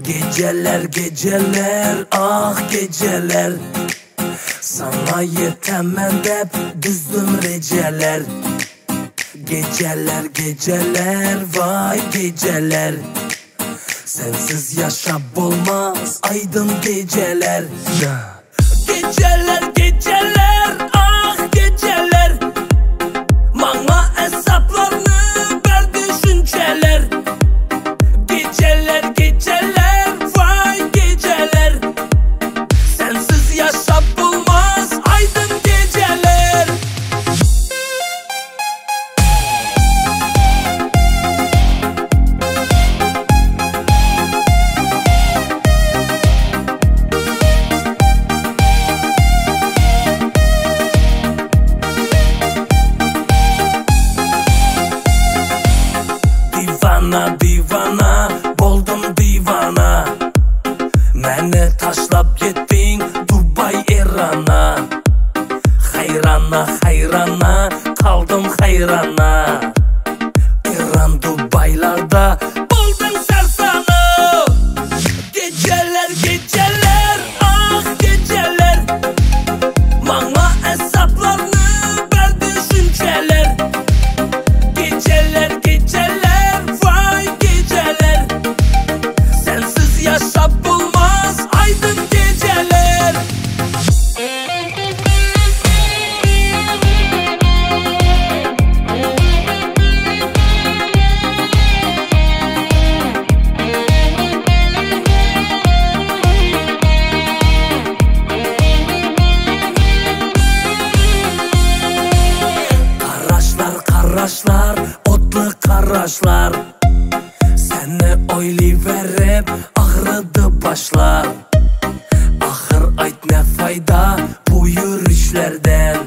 Geceler geceler ah geceler, sana yetemem dep düzdüm receler. Geceler geceler vay geceler, sensiz yaşap olmaz aydın geceler. Geceler geceler ah geceler, bana hesaplarını ver düşünceler. Geceler geceler vay geceler, sensiz yaşap olmaz aydın geceler. Divana divana boldum divana, məni taşlap getdin Dubai İran'a. Hayrana hayrana kaldım hayrana, İran Dubai'larda buldum sersana. Geceler geceler ah geceler, bana hesaplarını ver düşünceler. Geceler geceler vay geceler, sensiz yaşap olmaz aydın geceler. Karaşlar, otlu karaşlar, seni oylayıverip ağrıdı başlar. Ahır ayt ne fayda bu yürüyüşlerden,